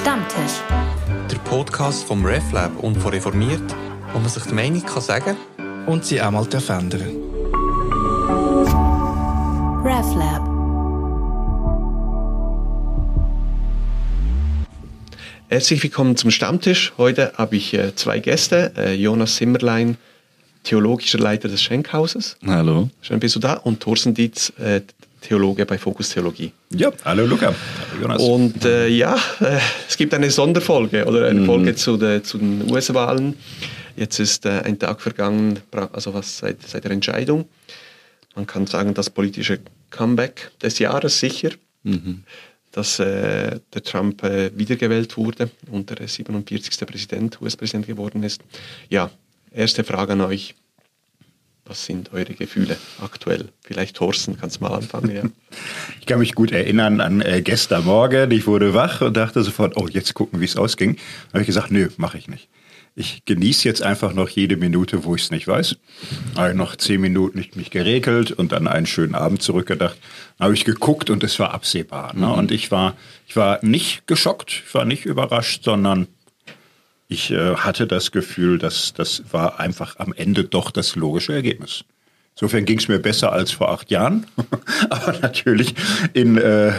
Stammtisch. Der Podcast vom RefLab und von Reformiert, wo man sich die Meinung kann sagen und sie auch mal ändern. RefLab. Herzlich willkommen zum Stammtisch. Heute habe ich zwei Gäste. Jonas Simmerlein, theologischer Leiter des Schenkhauses. Hallo. Schön bist du da. Und Thorsten Dietz, Theologe bei Fokus Theologie. Ja, hallo Luca. Hallo Jonas. Und es gibt eine Sonderfolge oder eine Folge zu den US-Wahlen. Jetzt ist ein Tag vergangen, also was seit der Entscheidung. Man kann sagen, das politische Comeback des Jahres sicher. Dass der Trump wiedergewählt wurde und der 47. US-Präsident geworden ist. Ja, erste Frage an euch. Was sind eure Gefühle aktuell? Vielleicht Thorsten, kannst du mal anfangen. Ja. Ich kann mich gut erinnern an gestern Morgen. Ich wurde wach und dachte sofort, oh, jetzt gucken, wie es ausging. Da habe ich gesagt, nö, mache ich nicht. Ich genieße jetzt einfach noch jede Minute, wo ich es nicht weiß. Habe ich noch 10 Minuten mich geregelt und dann einen schönen Abend zurückgedacht. Dann habe ich geguckt und es war absehbar. Ne? Und ich war nicht geschockt, ich war nicht überrascht, sondern ich hatte das Gefühl, dass das war einfach am Ende doch das logische Ergebnis. Insofern ging es mir besser als vor 8 Jahren, aber natürlich in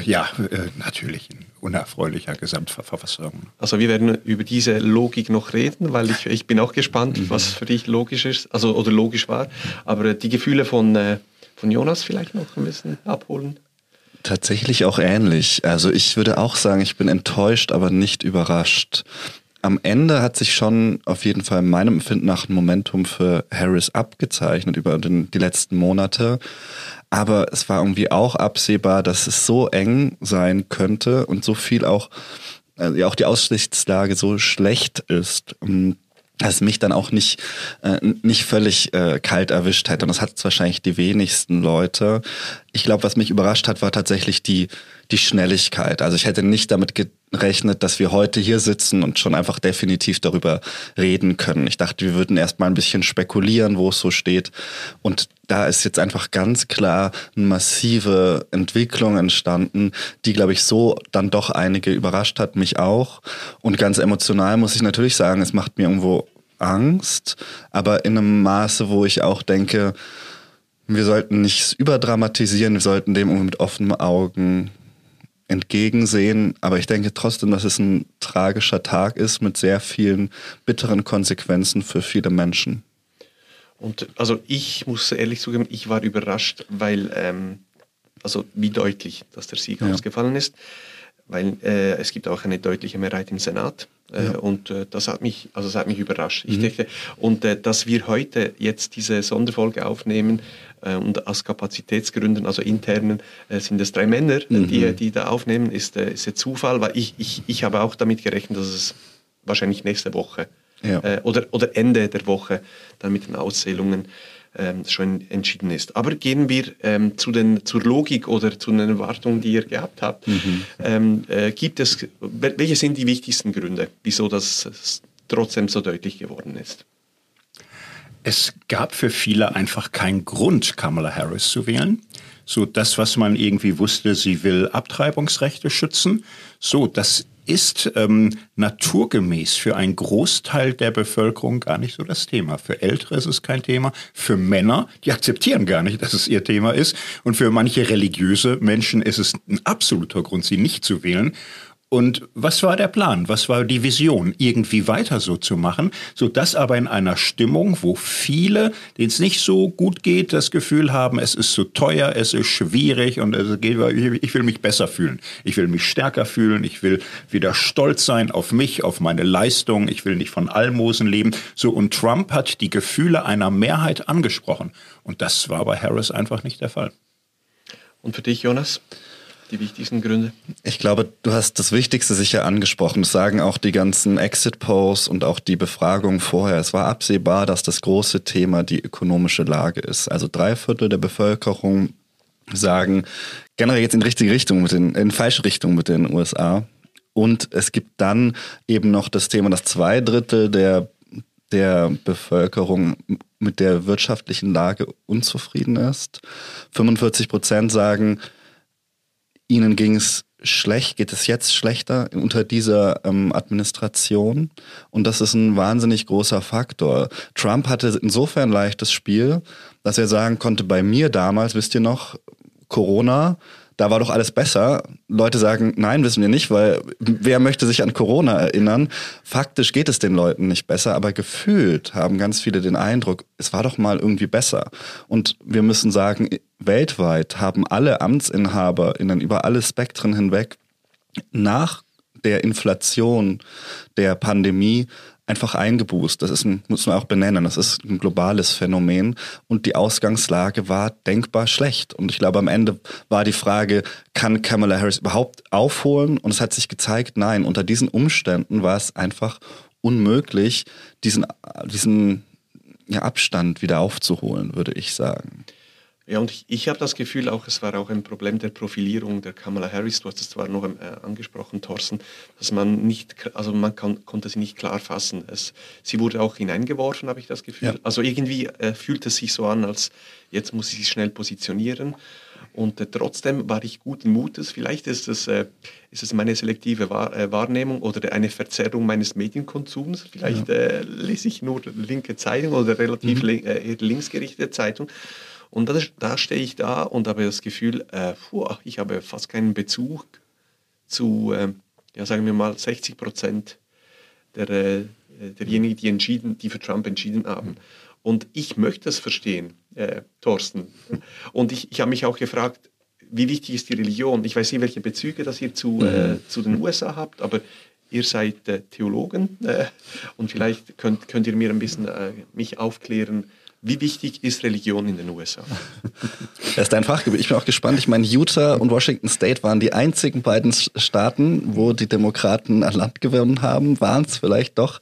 unerfreulicher Gesamtverfassung. Also wir werden über diese Logik noch reden, weil ich bin auch gespannt, was für dich logisch ist, also oder logisch war. Aber die Gefühle von Jonas vielleicht noch ein bisschen abholen. Tatsächlich auch ähnlich. Also ich würde auch sagen, ich bin enttäuscht, aber nicht überrascht. Am Ende hat sich schon auf jeden Fall meinem Empfinden nach ein Momentum für Harris abgezeichnet über die letzten Monate. Aber es war irgendwie auch absehbar, dass es so eng sein könnte und so viel auch die Aussichtslage so schlecht ist, dass mich dann auch nicht völlig kalt erwischt hätte. Und das hat wahrscheinlich die wenigsten Leute. Ich glaube, was mich überrascht hat, war tatsächlich die Schnelligkeit. Also ich hätte nicht damit gerechnet, dass wir heute hier sitzen und schon einfach definitiv darüber reden können. Ich dachte, wir würden erst mal ein bisschen spekulieren, wo es so steht. Und da ist jetzt einfach ganz klar eine massive Entwicklung entstanden, die, glaube ich, so dann doch einige überrascht hat, mich auch. Und ganz emotional muss ich natürlich sagen, es macht mir irgendwo Angst, aber in einem Maße, wo ich auch denke, wir sollten nichts überdramatisieren, wir sollten dem mit offenen Augen entgegensehen, aber ich denke trotzdem, dass es ein tragischer Tag ist mit sehr vielen bitteren Konsequenzen für viele Menschen. Und also ich muss ehrlich zugeben, ich war überrascht, weil wie deutlich, dass der Sieg ausgefallen ist, weil es gibt auch eine deutliche Mehrheit im Senat. Und das hat mich überrascht. Ich dachte, und dass wir heute jetzt diese Sonderfolge aufnehmen und aus Kapazitätsgründen, also internen, sind es 3 Männer, die da aufnehmen, ist ein Zufall, weil ich habe auch damit gerechnet, dass es wahrscheinlich nächste Woche oder Ende der Woche dann mit den Auszählungen schon entschieden ist. Aber gehen wir zur Logik oder zu den Erwartungen, die ihr gehabt habt. Welche sind die wichtigsten Gründe, wieso das trotzdem so deutlich geworden ist? Es gab für viele einfach keinen Grund, Kamala Harris zu wählen. So das, was man irgendwie wusste, sie will Abtreibungsrechte schützen. So, das ist naturgemäß für einen Großteil der Bevölkerung gar nicht so das Thema. Für Ältere ist es kein Thema. Für Männer, die akzeptieren gar nicht, dass es ihr Thema ist. Und für manche religiöse Menschen ist es ein absoluter Grund, sie nicht zu wählen. Und was war der Plan? Was war die Vision? Irgendwie weiter so zu machen, sodass aber in einer Stimmung, wo viele, denen es nicht so gut geht, das Gefühl haben, es ist zu teuer, es ist schwierig und ich will mich besser fühlen. Ich will mich stärker fühlen, ich will wieder stolz sein auf mich, auf meine Leistung, ich will nicht von Almosen leben. So, und Trump hat die Gefühle einer Mehrheit angesprochen. Und das war bei Harris einfach nicht der Fall. Und für dich, Jonas? Die wichtigsten Gründe? Ich glaube, du hast das Wichtigste sicher angesprochen. Das sagen auch die ganzen Exit-Polls und auch die Befragungen vorher. Es war absehbar, dass das große Thema die ökonomische Lage ist. Also 3/4 der Bevölkerung sagen generell jetzt in die richtige Richtung, in falsche Richtung mit den USA. Und es gibt dann eben noch das Thema, dass 2/3 der Bevölkerung mit der wirtschaftlichen Lage unzufrieden ist. 45% sagen, ihnen ging es schlecht, geht es jetzt schlechter unter dieser Administration. Und das ist ein wahnsinnig großer Faktor. Trump hatte insofern leichtes Spiel, dass er sagen konnte, bei mir damals, wisst ihr noch, Corona, da war doch alles besser. Leute sagen, nein, wissen wir nicht, weil wer möchte sich an Corona erinnern? Faktisch geht es den Leuten nicht besser, aber gefühlt haben ganz viele den Eindruck, es war doch mal irgendwie besser. Und wir müssen sagen, weltweit haben alle AmtsinhaberInnen über alle Spektren hinweg nach der Inflation der Pandemie einfach eingeboost. Das muss man auch benennen. Das ist ein globales Phänomen und die Ausgangslage war denkbar schlecht. Und ich glaube, am Ende war die Frage, kann Kamala Harris überhaupt aufholen? Und es hat sich gezeigt, nein, unter diesen Umständen war es einfach unmöglich, diesen Abstand wieder aufzuholen, würde ich sagen. Ja, und ich habe das Gefühl auch, es war auch ein Problem der Profilierung der Kamala Harris. Du hast es zwar noch angesprochen, Thorsten, dass konnte sie nicht klar fassen. Sie wurde auch hineingeworfen, habe ich das Gefühl. Ja. Also irgendwie fühlt es sich so an, als jetzt muss sie sich schnell positionieren. Und trotzdem war ich guten Mutes. Vielleicht ist es meine selektive Wahrnehmung oder eine Verzerrung meines Medienkonsums. Vielleicht lese ich nur linke Zeitung oder relativ linksgerichtete Zeitung. Und da stehe ich da und habe das Gefühl, ich habe fast keinen Bezug zu, sagen wir mal, 60% derjenigen, die für Trump entschieden haben. Und ich möchte es verstehen, Thorsten. Und ich habe mich auch gefragt, wie wichtig ist die Religion? Ich weiß nicht, welche Bezüge das ihr zu den USA habt, aber ihr seid Theologen und vielleicht könnt ihr mir ein bisschen mich aufklären. Wie wichtig ist Religion in den USA? Das ist dein Fachgebiet. Ich bin auch gespannt. Ich meine, Utah und Washington State waren die einzigen beiden Staaten, wo die Demokraten an Land gewonnen haben. Waren es vielleicht doch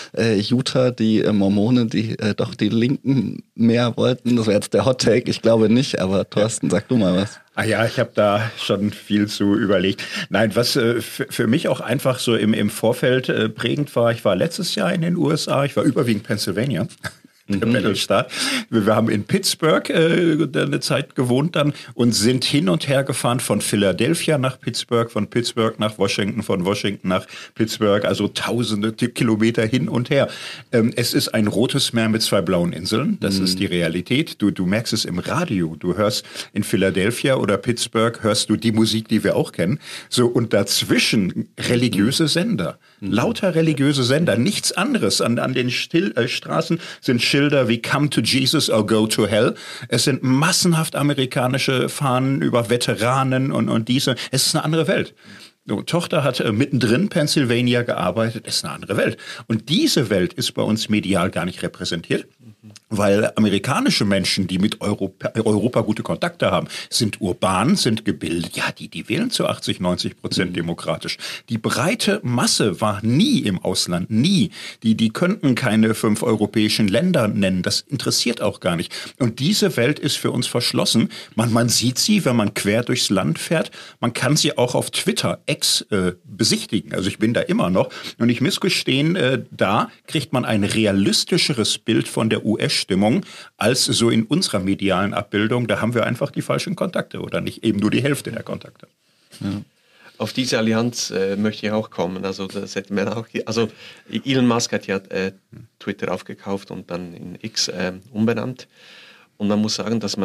Utah, die Mormonen, die doch die Linken mehr wollten? Das wäre jetzt der Hot Take. Ich glaube nicht, aber Thorsten, sag du mal was. Ich habe da schon viel zu überlegt. Nein, was für mich auch einfach so im Vorfeld prägend war, ich war letztes Jahr in den USA, ich war überwiegend Pennsylvania. Der Battlestaat. Wir haben in Pittsburgh eine Zeit gewohnt dann und sind hin und her gefahren von Philadelphia nach Pittsburgh, von Pittsburgh nach Washington, von Washington nach Pittsburgh, also tausende Kilometer hin und her. Es ist ein rotes Meer mit 2 blauen Inseln, das ist die Realität. Du merkst es im Radio, du hörst in Philadelphia oder Pittsburgh, hörst du die Musik, die wir auch kennen. So, und dazwischen religiöse Sender, lauter religiöse Sender, nichts anderes. An den Straßen sind Schilder wie Come to Jesus or Go to Hell. Es sind massenhaft amerikanische Fahnen über Veteranen und diese. Es ist eine andere Welt. So, Tochter hat mittendrin Pennsylvania gearbeitet. Es ist eine andere Welt. Und diese Welt ist bei uns medial gar nicht repräsentiert. Weil amerikanische Menschen, die mit Europa gute Kontakte haben, sind urban, sind gebildet. Ja, die wählen zu 80-90% demokratisch. Die breite Masse war nie im Ausland, nie. Die könnten keine 5 europäischen Länder nennen. Das interessiert auch gar nicht. Und diese Welt ist für uns verschlossen. Man sieht sie, wenn man quer durchs Land fährt. Man kann sie auch auf Twitter, X, besichtigen. Also ich bin da immer noch. Und ich muss gestehen, da kriegt man ein realistischeres Bild von der US-Stimmung als so in unserer medialen Abbildung. Da haben wir einfach die falschen Kontakte oder nicht eben nur die Hälfte der Kontakte. Ja. Auf diese Allianz möchte ich auch kommen. Also, das hätte man auch, also Elon Musk hat ja Twitter aufgekauft und dann in X umbenannt. Und man muss sagen, dass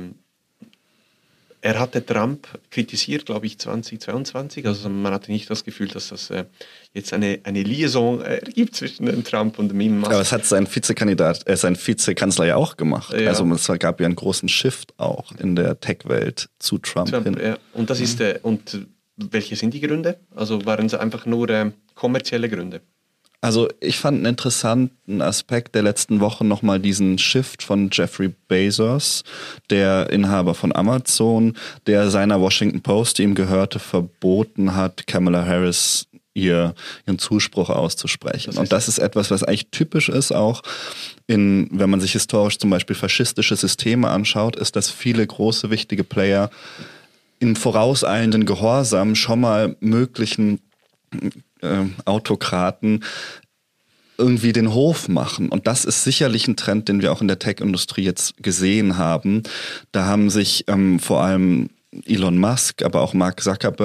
er hatte Trump kritisiert, glaube ich, 2022. Also man hatte nicht das Gefühl, dass das jetzt eine Liaison gibt zwischen dem Trump und dem Elon Musk. Aber es hat sein Vizekanzler ja auch gemacht. Ja. Also es gab ja einen großen Shift auch in der Tech-Welt zu Trump hin. Ja. Und das ist und welche sind die Gründe? Also waren es einfach nur kommerzielle Gründe? Also ich fand einen interessanten Aspekt der letzten Woche nochmal diesen Shift von Jeffrey Bezos, der Inhaber von Amazon, der seiner Washington Post, die ihm gehörte, verboten hat, Kamala Harris ihren Zuspruch auszusprechen. Und das ist etwas, was eigentlich typisch ist auch, wenn man sich historisch zum Beispiel faschistische Systeme anschaut, ist, dass viele große, wichtige Player in vorauseilenden Gehorsam schon mal möglichen Autokraten irgendwie den Hof machen. Und das ist sicherlich ein Trend, den wir auch in der Tech-Industrie jetzt gesehen haben. Da haben sich vor allem Elon Musk, aber auch Mark Zuckerberg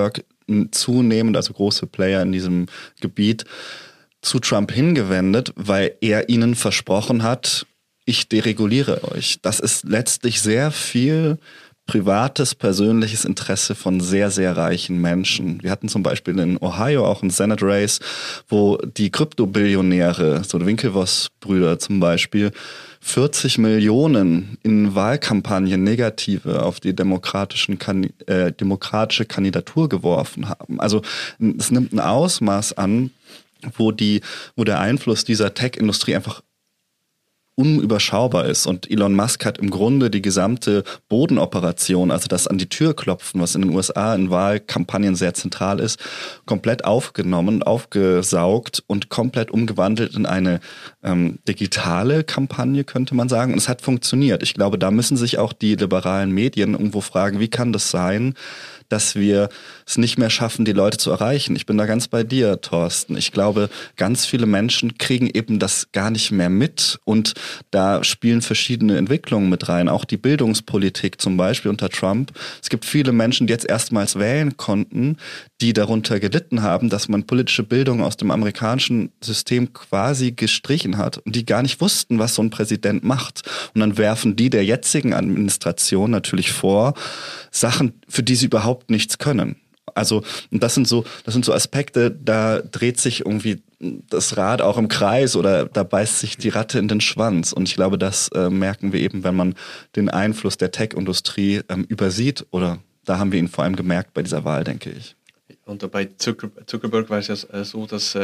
zunehmend, also große Player in diesem Gebiet, zu Trump hingewendet, weil er ihnen versprochen hat, ich dereguliere euch. Das ist letztlich sehr viel privates, persönliches Interesse von sehr, sehr reichen Menschen. Wir hatten zum Beispiel in Ohio auch ein Senate Race, wo die Kryptobillionäre, so die Winklevoss-Brüder zum Beispiel, 40 Millionen in Wahlkampagnen negative auf die demokratische Kandidatur geworfen haben. Also es nimmt ein Ausmaß an, wo der Einfluss dieser Tech-Industrie einfach unüberschaubar ist. Und Elon Musk hat im Grunde die gesamte Bodenoperation, also das an die Tür klopfen, was in den USA in Wahlkampagnen sehr zentral ist, komplett aufgenommen, aufgesaugt und komplett umgewandelt in eine digitale Kampagne, könnte man sagen. Und es hat funktioniert. Ich glaube, da müssen sich auch die liberalen Medien irgendwo fragen, wie kann das sein, dass wir es nicht mehr schaffen, die Leute zu erreichen. Ich bin da ganz bei dir, Thorsten. Ich glaube, ganz viele Menschen kriegen eben das gar nicht mehr mit und da spielen verschiedene Entwicklungen mit rein. Auch die Bildungspolitik zum Beispiel unter Trump. Es gibt viele Menschen, die jetzt erstmals wählen konnten, die darunter gelitten haben, dass man politische Bildung aus dem amerikanischen System quasi gestrichen hat und die gar nicht wussten, was so ein Präsident macht. Und dann werfen die der jetzigen Administration natürlich vor, Sachen, für die sie überhaupt nichts können. Also, und das sind so Aspekte, da dreht sich irgendwie das Rad auch im Kreis oder da beißt sich die Ratte in den Schwanz. Und ich glaube, das merken wir eben, wenn man den Einfluss der Tech-Industrie übersieht. Oder da haben wir ihn vor allem gemerkt bei dieser Wahl, denke ich. Und bei Zuckerberg war es ja so, dass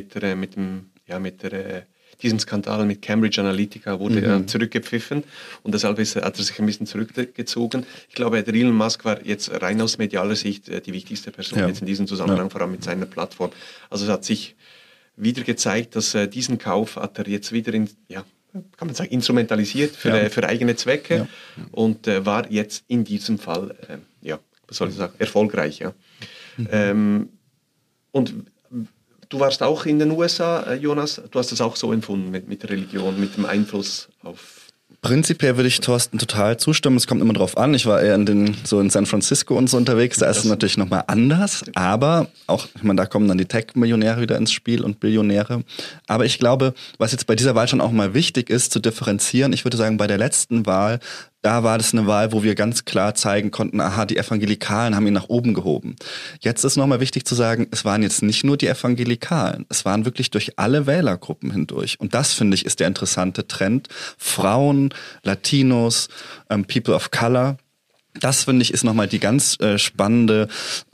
diesem Skandal mit Cambridge Analytica wurde er zurückgepfiffen und deshalb hat er sich ein bisschen zurückgezogen. Ich glaube, der Elon Musk war jetzt rein aus medialer Sicht die wichtigste Person jetzt in diesem Zusammenhang, vor allem mit seiner Plattform. Also es hat sich wieder gezeigt, dass diesen Kauf hat er jetzt wieder kann man sagen, instrumentalisiert für eigene Zwecke und war jetzt in diesem Fall, was soll ich sagen, erfolgreich. Ja. Und du warst auch in den USA, Jonas. Du hast es auch so empfunden mit der Religion, mit dem Einfluss auf... Prinzipiell würde ich Thorsten total zustimmen. Es kommt immer drauf an. Ich war eher in San Francisco und so unterwegs. Da ist es natürlich nochmal anders. Aber auch, ich meine, da kommen dann die Tech-Millionäre wieder ins Spiel und Billionäre. Aber ich glaube, was jetzt bei dieser Wahl schon auch mal wichtig ist, zu differenzieren. Ich würde sagen, bei der letzten Wahl, da war das eine Wahl, wo wir ganz klar zeigen konnten, aha, die Evangelikalen haben ihn nach oben gehoben. Jetzt ist nochmal wichtig zu sagen, es waren jetzt nicht nur die Evangelikalen, es waren wirklich durch alle Wählergruppen hindurch. Und das, finde ich, ist der interessante Trend. Frauen, Latinos, People of Color. Das, finde ich, ist nochmal die ganz spannende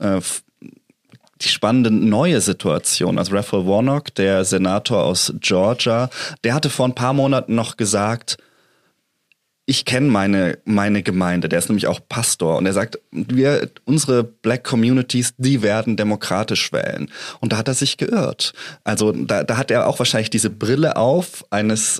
neue Situation. Also Raphael Warnock, der Senator aus Georgia, der hatte vor ein paar Monaten noch gesagt, ich kenne meine Gemeinde, der ist nämlich auch Pastor und er sagt, unsere Black Communities, die werden demokratisch wählen. Und da hat er sich geirrt. Also da hat er auch wahrscheinlich diese Brille auf eines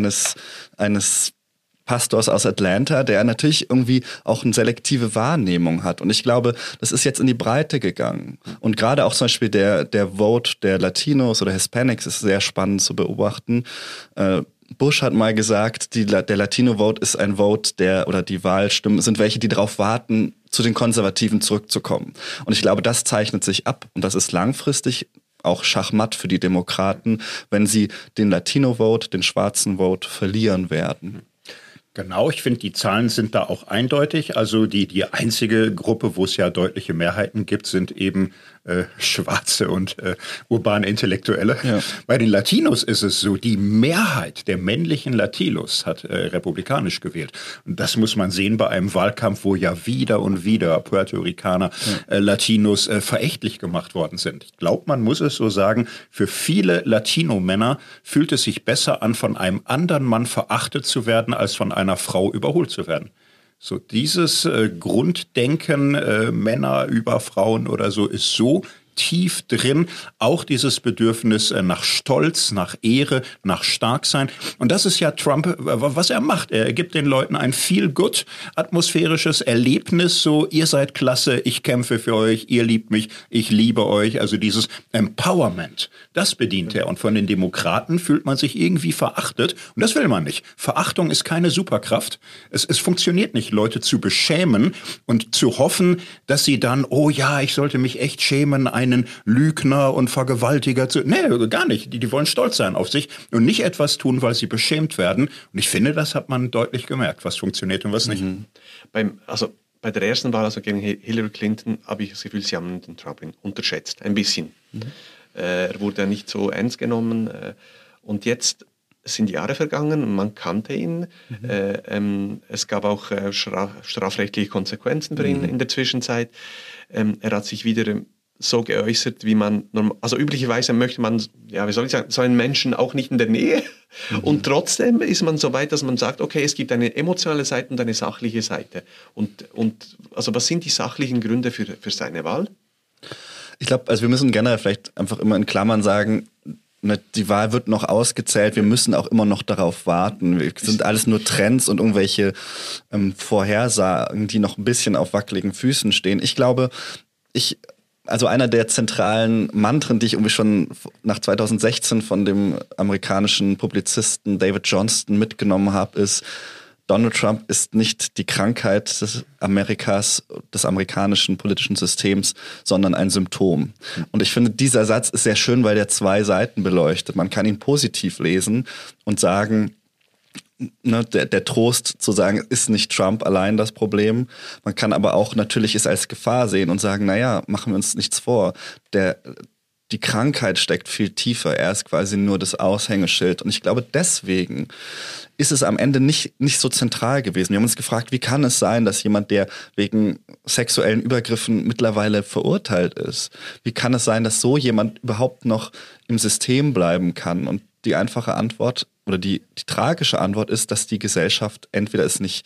Pastors aus Atlanta, der natürlich irgendwie auch eine selektive Wahrnehmung hat. Und ich glaube, das ist jetzt in die Breite gegangen. Und gerade auch zum Beispiel der Vote der Latinos oder Hispanics ist sehr spannend zu beobachten. Bush hat mal gesagt, der Latino-Vote ist ein Vote, die Wahlstimmen sind welche, die darauf warten, zu den Konservativen zurückzukommen. Und ich glaube, das zeichnet sich ab. Und das ist langfristig auch Schachmatt für die Demokraten, wenn sie den Latino-Vote, den schwarzen Vote verlieren werden. Genau, ich finde, die Zahlen sind da auch eindeutig. Also die einzige Gruppe, wo es ja deutliche Mehrheiten gibt, sind eben Schwarze und urbane Intellektuelle. Ja. Bei den Latinos ist es so, die Mehrheit der männlichen Latinos hat republikanisch gewählt. Und das muss man sehen bei einem Wahlkampf, wo ja wieder und wieder Puerto Ricaner, Latinos verächtlich gemacht worden sind. Ich glaube, man muss es so sagen, für viele Latino-Männer fühlt es sich besser an, von einem anderen Mann verachtet zu werden, als von einer Frau überholt zu werden. So dieses Grunddenken Männer über Frauen oder so ist so tief drin, auch dieses Bedürfnis nach Stolz, nach Ehre, nach Starksein. Und das ist ja Trump, was er macht. Er gibt den Leuten ein feel-good atmosphärisches Erlebnis, so ihr seid klasse, ich kämpfe für euch, ihr liebt mich, ich liebe euch. Also dieses Empowerment, das bedient er. Und von den Demokraten fühlt man sich irgendwie verachtet. Und das will man nicht. Verachtung ist keine Superkraft. Es funktioniert nicht, Leute zu beschämen und zu hoffen, dass sie dann, oh ja, ich sollte mich echt schämen, einen Lügner und Vergewaltiger zu... Nee, gar nicht. Die wollen stolz sein auf sich und nicht etwas tun, weil sie beschämt werden. Und ich finde, das hat man deutlich gemerkt, was funktioniert und was nicht. Bei der ersten Wahl, also gegen Hillary Clinton, habe ich das Gefühl, sie haben den Trump unterschätzt. Ein bisschen. Er wurde nicht so ernst genommen. Und jetzt sind Jahre vergangen und man kannte ihn. Es gab auch strafrechtliche Konsequenzen für ihn in der Zwischenzeit. Er hat sich wieder so geäußert, wie man, also üblicherweise möchte man, ja, wie soll ich sagen, so einen Menschen auch nicht in der Nähe. Und trotzdem ist man so weit, dass man sagt, okay, es gibt eine emotionale Seite und eine sachliche Seite. Und also was sind die sachlichen Gründe für seine Wahl? Ich glaube, also wir müssen generell vielleicht einfach immer in Klammern sagen, die Wahl wird noch ausgezählt, wir müssen auch immer noch darauf warten. Es sind alles nur Trends und irgendwelche Vorhersagen, die noch ein bisschen auf wackeligen Füßen stehen. Ich glaube, also einer der zentralen Mantren, die ich irgendwie schon nach 2016 von dem amerikanischen Publizisten David Johnston mitgenommen habe, ist, Donald Trump ist nicht die Krankheit des amerikanischen politischen Systems, sondern ein Symptom. Und ich finde, dieser Satz ist sehr schön, weil der zwei Seiten beleuchtet. Man kann ihn positiv lesen und sagen, ne, der Trost zu sagen, ist nicht Trump allein das Problem. Man kann aber auch natürlich es als Gefahr sehen und sagen, naja, machen wir uns nichts vor. Die Krankheit steckt viel tiefer. Er ist quasi nur das Aushängeschild. Und ich glaube, deswegen ist es am Ende nicht so zentral gewesen. Wir haben uns gefragt, wie kann es sein, dass jemand, der wegen sexuellen Übergriffen mittlerweile verurteilt ist, wie kann es sein, dass so jemand überhaupt noch im System bleiben kann? Und die einfache Antwort oder die tragische Antwort ist, dass die Gesellschaft entweder es nicht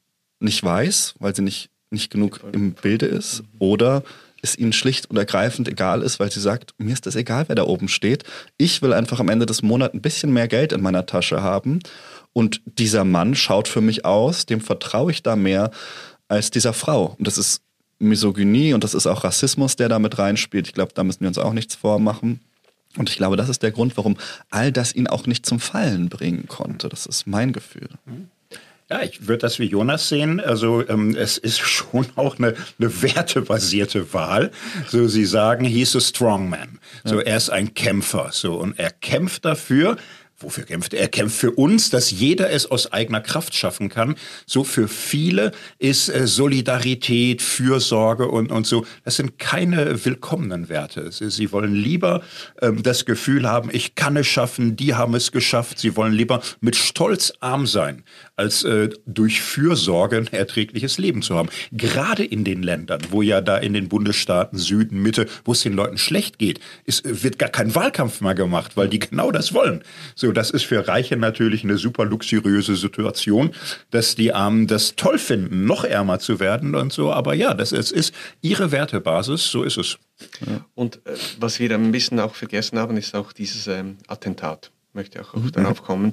weiß, weil sie nicht genug im Bilde ist, oder es ihnen schlicht und ergreifend egal ist, weil sie sagt, mir ist das egal, wer da oben steht. Ich will einfach am Ende des Monats ein bisschen mehr Geld in meiner Tasche haben. Und dieser Mann schaut für mich aus, dem vertraue ich da mehr als dieser Frau. Und das ist Misogynie und das ist auch Rassismus, der da mit reinspielt. Ich glaube, da müssen wir uns auch nichts vormachen. Und ich glaube, das ist der Grund, warum all das ihn auch nicht zum Fallen bringen konnte. Das ist mein Gefühl. Ja, ich würde das wie Jonas sehen. Also es ist schon auch eine wertebasierte Wahl. So, Sie sagen, he's a strong man. So, er ist ein Kämpfer. So, und er kämpft dafür. Wofür kämpft er? Er kämpft für uns, dass jeder es aus eigener Kraft schaffen kann. So für viele ist Solidarität, Fürsorge und so, das sind keine willkommenen Werte. Sie wollen lieber das Gefühl haben, ich kann es schaffen, die haben es geschafft. Sie wollen lieber mit Stolz arm sein, als durch Fürsorge ein erträgliches Leben zu haben. Gerade in den Ländern, wo ja da in den Bundesstaaten Süden, Mitte, wo es den Leuten schlecht geht, wird gar kein Wahlkampf mehr gemacht, weil die genau das wollen. So, das ist für Reiche natürlich eine super luxuriöse Situation, dass die Armen das toll finden, noch ärmer zu werden und so. Aber ja, es ist ihre Wertebasis, so ist es. Ja. Und was wir ein bisschen auch vergessen haben, ist auch dieses Attentat. Ich möchte auch darauf kommen.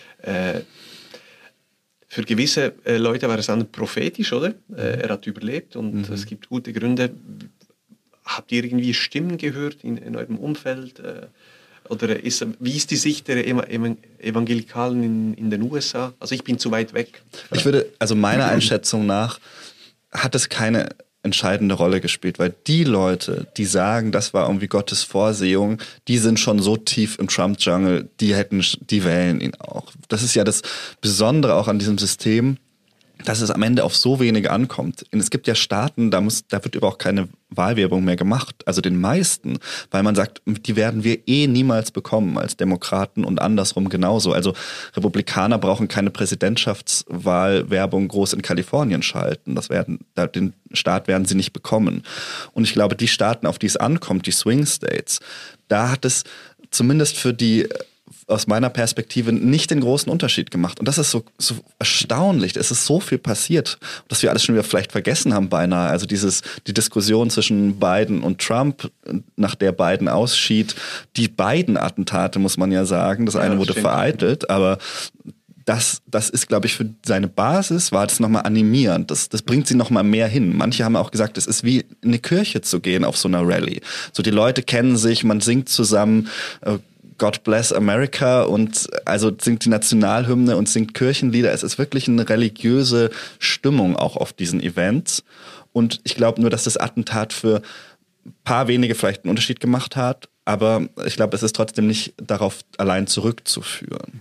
Für gewisse Leute war es dann prophetisch, oder? Er hat überlebt und es gibt gute Gründe. Habt ihr irgendwie Stimmen gehört in eurem Umfeld? Oder wie ist die Sicht der Evangelikalen in den USA? Also ich bin zu weit weg. Also meiner Einschätzung nach hat es keine entscheidende Rolle gespielt, weil die Leute, die sagen, das war irgendwie Gottes Vorsehung, die sind schon so tief im Trump-Jungle, die wählen ihn auch. Das ist ja das Besondere auch an diesem System, dass es am Ende auf so wenige ankommt. Und es gibt ja Staaten, da wird überhaupt keine Wahlwerbung mehr gemacht. Also den meisten, weil man sagt, die werden wir niemals bekommen als Demokraten und andersrum genauso. Also Republikaner brauchen keine Präsidentschaftswahlwerbung groß in Kalifornien schalten. Den Staat werden sie nicht bekommen. Und ich glaube, die Staaten, auf die es ankommt, die Swing States, da hat es zumindest für die aus meiner Perspektive nicht den großen Unterschied gemacht. Und das ist so erstaunlich. Es ist so viel passiert, dass wir alles schon wieder vielleicht vergessen haben beinahe. Also die Diskussion zwischen Biden und Trump, nach der Biden ausschied, die beiden Attentate, muss man ja sagen. Das eine wurde vereitelt, aber das ist, glaube ich, für seine Basis war das nochmal animierend. Das bringt sie nochmal mehr hin. Manche haben auch gesagt, es ist wie in eine Kirche zu gehen auf so einer Rallye. So, die Leute kennen sich, man singt zusammen God Bless America und also singt die Nationalhymne und singt Kirchenlieder. Es ist wirklich eine religiöse Stimmung auch auf diesen Events. Und ich glaube nur, dass das Attentat für ein paar wenige vielleicht einen Unterschied gemacht hat. Aber ich glaube, es ist trotzdem nicht darauf allein zurückzuführen.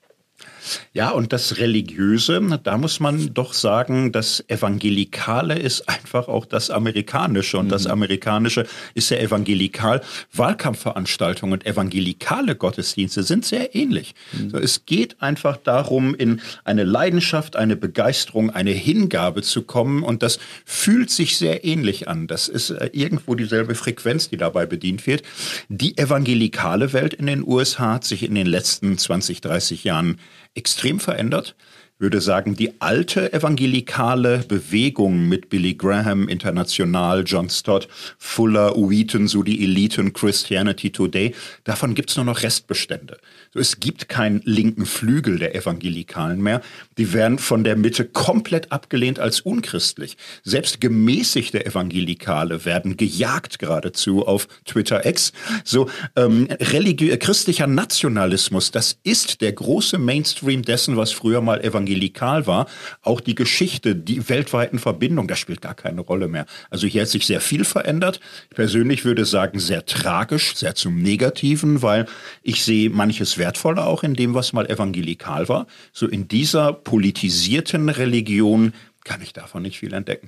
Ja, und das Religiöse, da muss man doch sagen, das Evangelikale ist einfach auch das Amerikanische. Und das Amerikanische ist ja evangelikal. Wahlkampfveranstaltungen und evangelikale Gottesdienste sind sehr ähnlich. So, es geht einfach darum, in eine Leidenschaft, eine Begeisterung, eine Hingabe zu kommen. Und das fühlt sich sehr ähnlich an. Das ist irgendwo dieselbe Frequenz, die dabei bedient wird. Die evangelikale Welt in den USA hat sich in den letzten 20, 30 Jahren extrem verändert. Ich würde sagen, die alte evangelikale Bewegung mit Billy Graham, International, John Stott, Fuller, Wheaton, so die Eliten, Christianity Today, davon gibt es nur noch Restbestände. So, es gibt keinen linken Flügel der Evangelikalen mehr. Die werden von der Mitte komplett abgelehnt als unchristlich. Selbst gemäßigte Evangelikale werden gejagt geradezu auf Twitter X. So, christlicher Nationalismus, das ist der große Mainstream dessen, was früher mal evangelikal war. Auch die Geschichte, die weltweiten Verbindungen, das spielt gar keine Rolle mehr. Also hier hat sich sehr viel verändert. Ich persönlich würde sagen, sehr tragisch, sehr zum Negativen, weil ich sehe manches wertvoller auch in dem, was mal evangelikal war. So in dieser politisierten Religion kann ich davon nicht viel entdecken.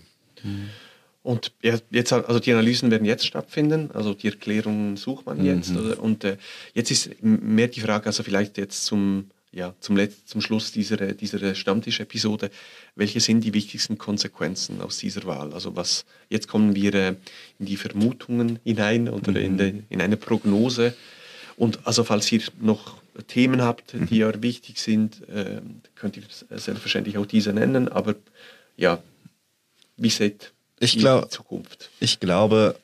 Und jetzt, also die Analysen werden jetzt stattfinden, also die Erklärungen sucht man jetzt. Und jetzt ist mehr die Frage, also vielleicht jetzt zum Schluss dieser Stammtisch-Episode, welche sind die wichtigsten Konsequenzen aus dieser Wahl? Also jetzt kommen wir in die Vermutungen hinein oder in eine Prognose. Und also falls ihr noch Themen habt, die ja wichtig sind, könnt ihr selbstverständlich auch diese nennen. Aber ja, wie seht ihr die Zukunft? Ich glaube,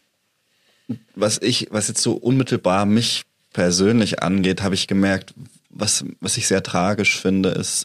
was jetzt so unmittelbar mich persönlich angeht, habe ich gemerkt, was ich sehr tragisch finde, ist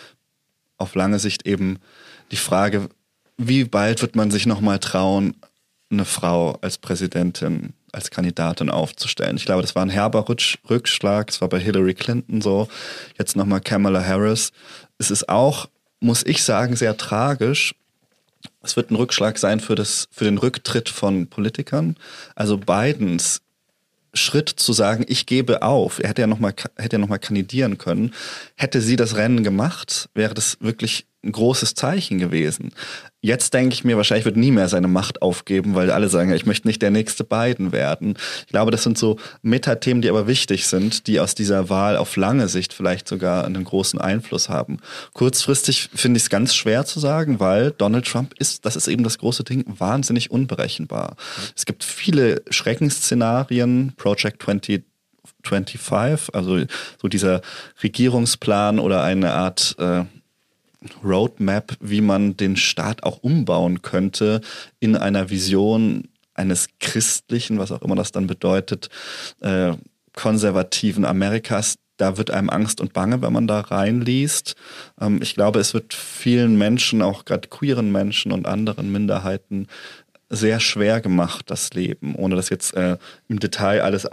auf lange Sicht eben die Frage, wie bald wird man sich nochmal trauen, eine Frau als Präsidentin, als Kandidatin aufzustellen. Ich glaube, das war ein herber Rückschlag. Es war bei Hillary Clinton so. Jetzt nochmal Kamala Harris. Es ist auch, muss ich sagen, sehr tragisch. Es wird ein Rückschlag sein für den Rücktritt von Politikern. Also Bidens Schritt zu sagen, ich gebe auf, er hätte ja noch mal kandidieren können. Hätte sie das Rennen gemacht, wäre das wirklich ein großes Zeichen gewesen. Jetzt denke ich mir, wahrscheinlich wird nie mehr seine Macht aufgeben, weil alle sagen, ich möchte nicht der nächste Biden werden. Ich glaube, das sind so Metathemen, die aber wichtig sind, die aus dieser Wahl auf lange Sicht vielleicht sogar einen großen Einfluss haben. Kurzfristig finde ich es ganz schwer zu sagen, weil Donald Trump das ist eben das große Ding, wahnsinnig unberechenbar. Es gibt viele Schreckensszenarien, Project 2025, also so dieser Regierungsplan oder eine Art Roadmap, wie man den Staat auch umbauen könnte in einer Vision eines christlichen, was auch immer das dann bedeutet, konservativen Amerikas. Da wird einem Angst und Bange, wenn man da reinliest. Ich glaube, es wird vielen Menschen, auch gerade queeren Menschen und anderen Minderheiten, sehr schwer gemacht, das Leben, ohne das jetzt im Detail alles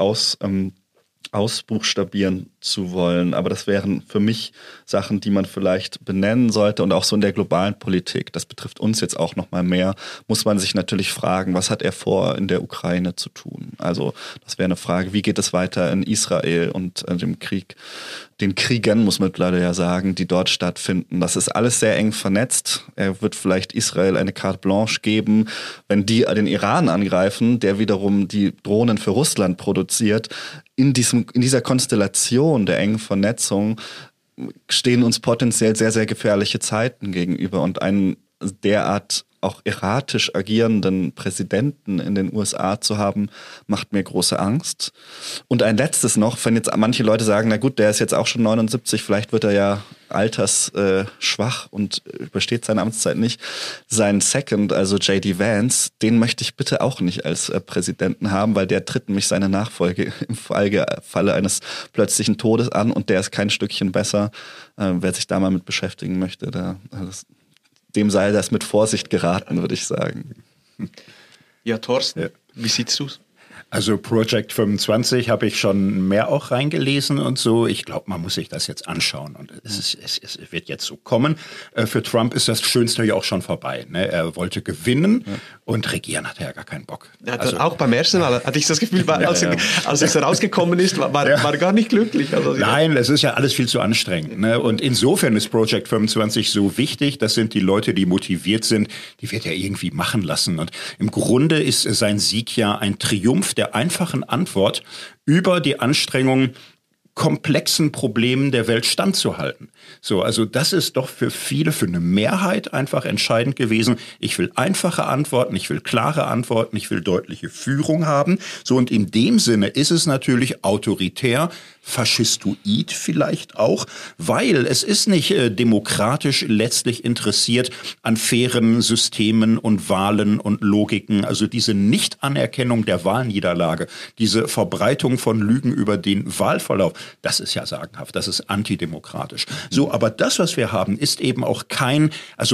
ausbuchstabieren zu wollen. Aber das wären für mich Sachen, die man vielleicht benennen sollte und auch so in der globalen Politik. Das betrifft uns jetzt auch noch mal mehr. Muss man sich natürlich fragen, was hat er vor, in der Ukraine zu tun? Also das wäre eine Frage, wie geht es weiter in Israel und dem Krieg, den Kriegen, muss man leider ja sagen, die dort stattfinden. Das ist alles sehr eng vernetzt. Er wird vielleicht Israel eine Carte Blanche geben, wenn die den Iran angreifen, der wiederum die Drohnen für Russland produziert. In dieser Konstellation der engen Vernetzung stehen uns potenziell sehr, sehr gefährliche Zeiten gegenüber. Und ein derart auch erratisch agierenden Präsidenten in den USA zu haben, macht mir große Angst. Und ein letztes noch, wenn jetzt manche Leute sagen, na gut, der ist jetzt auch schon 79, vielleicht wird er ja altersschwach und übersteht seine Amtszeit nicht. Sein Second, also J.D. Vance, den möchte ich bitte auch nicht als Präsidenten haben, weil der tritt nämlich seine Nachfolge im Falle eines plötzlichen Todes an und der ist kein Stückchen besser. Wer sich da mal mit beschäftigen möchte, dem sei das mit Vorsicht geraten, würde ich sagen. Ja, Thorsten, wie siehst du's? Also Project 25 habe ich schon mehr auch reingelesen und so. Ich glaube, man muss sich das jetzt anschauen und es wird jetzt so kommen. Für Trump ist das Schönste ja auch schon vorbei. Ne? Er wollte gewinnen und regieren hat er ja gar keinen Bock. Also, auch beim ersten Mal hatte ich das Gefühl, als er rausgekommen ist, war er gar nicht glücklich. Also, nein, es ist ja alles viel zu anstrengend. Ne? Und insofern ist Project 25 so wichtig. Das sind die Leute, die motiviert sind. Die wird er irgendwie machen lassen. Und im Grunde ist sein Sieg ja ein Triumph der einfachen Antwort über die Anstrengung, komplexen Problemen der Welt standzuhalten. So, also das ist doch für viele, für eine Mehrheit einfach entscheidend gewesen. Ich will einfache Antworten, ich will klare Antworten, ich will deutliche Führung haben. So, und in dem Sinne ist es natürlich autoritär, faschistoid vielleicht auch, weil es ist nicht demokratisch letztlich interessiert an fairen Systemen und Wahlen und Logiken. Also diese Nichtanerkennung der Wahlniederlage, diese Verbreitung von Lügen über den Wahlverlauf, das ist ja sagenhaft, das ist antidemokratisch. So, aber das, was wir haben, ist eben auch kein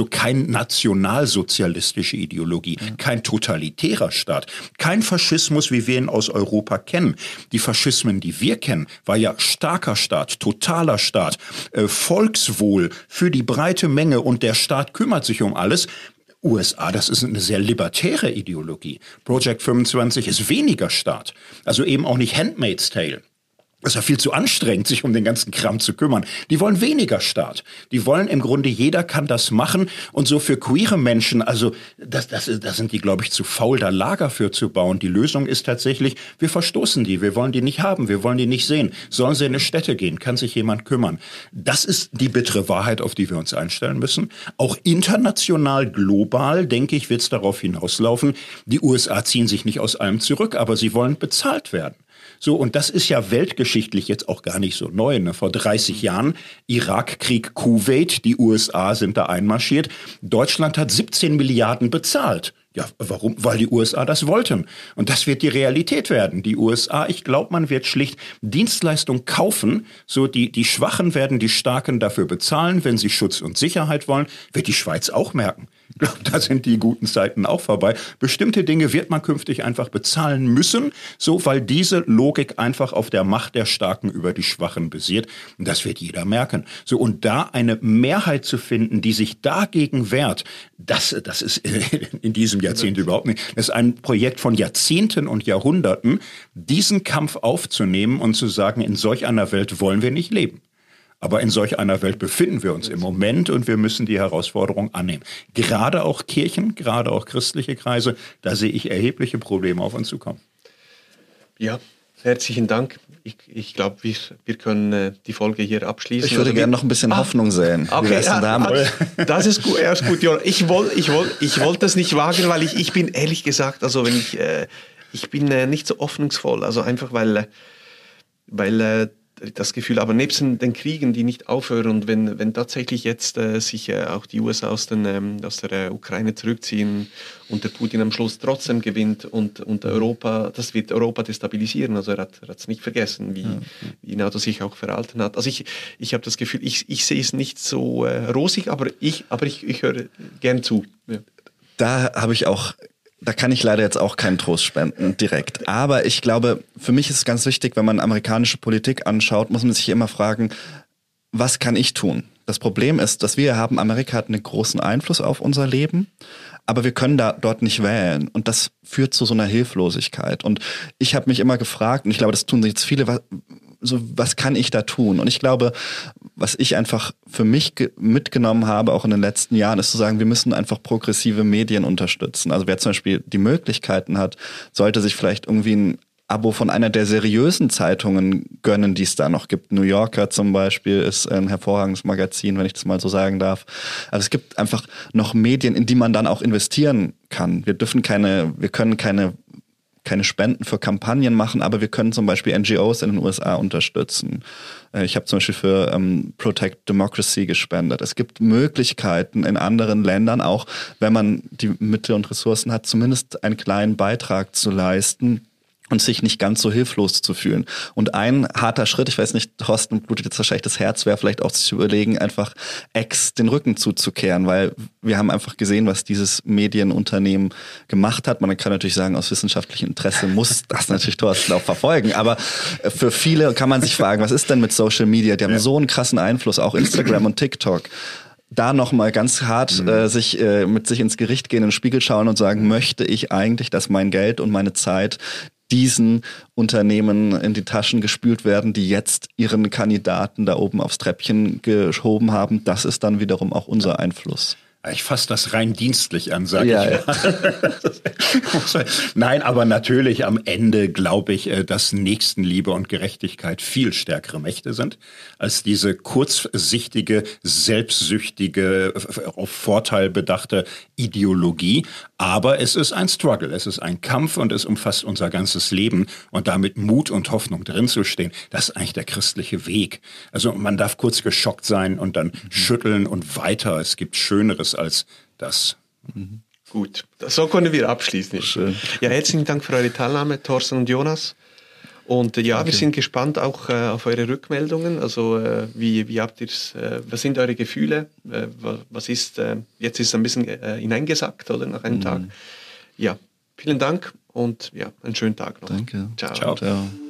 nationalsozialistische Ideologie, kein totalitärer Staat, kein Faschismus, wie wir ihn aus Europa kennen. Die Faschismen, die wir kennen, war ja starker Staat, totaler Staat, Volkswohl für die breite Menge und der Staat kümmert sich um alles. USA, das ist eine sehr libertäre Ideologie. Project 25 ist weniger Staat, also eben auch nicht Handmaid's Tale. Das ist ja viel zu anstrengend, sich um den ganzen Kram zu kümmern. Die wollen weniger Staat. Die wollen im Grunde, jeder kann das machen. Und so für queere Menschen, also da sind die, glaube ich, zu faul, da Lager für zu bauen. Die Lösung ist tatsächlich, wir verstoßen die. Wir wollen die nicht haben. Wir wollen die nicht sehen. Sollen sie in eine Stätte gehen? Kann sich jemand kümmern? Das ist die bittere Wahrheit, auf die wir uns einstellen müssen. Auch international, global, denke ich, wird es darauf hinauslaufen. Die USA ziehen sich nicht aus allem zurück, aber sie wollen bezahlt werden. So, und das ist ja weltgeschichtlich jetzt auch gar nicht so neu. Ne? Vor 30 Jahren, Irakkrieg, Kuwait, die USA sind da einmarschiert. Deutschland hat 17 Milliarden bezahlt. Ja, warum? Weil die USA das wollten. Und das wird die Realität werden. Die USA, ich glaube, man wird schlicht Dienstleistung kaufen. So, die Schwachen werden die Starken dafür bezahlen. Wenn sie Schutz und Sicherheit wollen, wird die Schweiz auch merken. Ich glaube, da sind die guten Zeiten auch vorbei. Bestimmte Dinge wird man künftig einfach bezahlen müssen, so, weil diese Logik einfach auf der Macht der Starken über die Schwachen basiert. Und das wird jeder merken. So, und da eine Mehrheit zu finden, die sich dagegen wehrt, das ist in diesem Jahrzehnt überhaupt nicht. Das ist ein Projekt von Jahrzehnten und Jahrhunderten, diesen Kampf aufzunehmen und zu sagen, in solch einer Welt wollen wir nicht leben. Aber in solch einer Welt befinden wir uns im Moment und wir müssen die Herausforderung annehmen. Gerade auch Kirchen, gerade auch christliche Kreise, da sehe ich erhebliche Probleme auf uns zukommen. Ja, herzlichen Dank. Ich glaube, wir können die Folge hier abschließen. Ich würde gerne noch ein bisschen Hoffnung sehen. Okay, das ist gut. Ja, ist gut. Ich wollte das nicht wagen, weil ich bin ehrlich gesagt, also wenn ich bin nicht so hoffnungsvoll, also einfach weil das Gefühl, aber nebst den Kriegen, die nicht aufhören und wenn tatsächlich jetzt sich auch die USA aus der Ukraine zurückziehen und der Putin am Schluss trotzdem gewinnt und Europa, das wird Europa destabilisieren. Also er hat es nicht vergessen, wie NATO sich auch verhalten hat. Also ich habe das Gefühl, ich sehe es nicht so rosig, aber ich höre gern zu. Ja. Da kann ich leider jetzt auch keinen Trost spenden direkt. Aber ich glaube, für mich ist es ganz wichtig, wenn man amerikanische Politik anschaut, muss man sich immer fragen, was kann ich tun? Das Problem ist, dass Amerika hat einen großen Einfluss auf unser Leben, aber wir können dort nicht wählen. Und das führt zu so einer Hilflosigkeit. Und ich habe mich immer gefragt, und ich glaube, das tun jetzt viele, was kann ich da tun? Und ich glaube, was ich einfach für mich mitgenommen habe, auch in den letzten Jahren, ist zu sagen, wir müssen einfach progressive Medien unterstützen. Also wer zum Beispiel die Möglichkeiten hat, sollte sich vielleicht irgendwie Abo von einer der seriösen Zeitungen gönnen, die es da noch gibt. New Yorker zum Beispiel ist ein hervorragendes Magazin, wenn ich das mal so sagen darf. Also es gibt einfach noch Medien, in die man dann auch investieren kann. Wir können keine Spenden für Kampagnen machen, aber wir können zum Beispiel NGOs in den USA unterstützen. Ich habe zum Beispiel für Protect Democracy gespendet. Es gibt Möglichkeiten in anderen Ländern, auch wenn man die Mittel und Ressourcen hat, zumindest einen kleinen Beitrag zu leisten und sich nicht ganz so hilflos zu fühlen. Und ein harter Schritt, ich weiß nicht, Thorsten blutet jetzt wahrscheinlich das Herz, wäre vielleicht auch sich überlegen, einfach X den Rücken zuzukehren, weil wir haben einfach gesehen, was dieses Medienunternehmen gemacht hat. Man kann natürlich sagen, aus wissenschaftlichem Interesse muss das natürlich Thorsten auch verfolgen, aber für viele kann man sich fragen, was ist denn mit Social Media? Die haben so einen krassen Einfluss, auch Instagram und TikTok. Da nochmal ganz hart mit sich ins Gericht gehen, in den Spiegel schauen und sagen, möchte ich eigentlich, dass mein Geld und meine Zeit diesen Unternehmen in die Taschen gespült werden, die jetzt ihren Kandidaten da oben aufs Treppchen geschoben haben. Das ist dann wiederum auch unser Einfluss. Ich fasse das rein dienstlich an, sage ich mal. Nein, aber natürlich am Ende glaube ich, dass Nächstenliebe und Gerechtigkeit viel stärkere Mächte sind als diese kurzsichtige, selbstsüchtige, auf Vorteil bedachte Ideologie. Aber es ist ein Struggle, es ist ein Kampf und es umfasst unser ganzes Leben. Und damit Mut und Hoffnung drin zu stehen, das ist eigentlich der christliche Weg. Also man darf kurz geschockt sein und dann schütteln und weiter. Es gibt Schöneres als das. Gut, so können wir abschließen. Schön. Ja, herzlichen Dank für eure Teilnahme, Thorsten und Jonas. Und wir sind gespannt auch auf eure Rückmeldungen. Also wie habt ihr's? Was sind eure Gefühle? Was ist jetzt ist es ein bisschen hineingesackt oder nach einem Tag? Ja, vielen Dank und ja, einen schönen Tag noch. Danke. Ciao. Ciao. Ciao.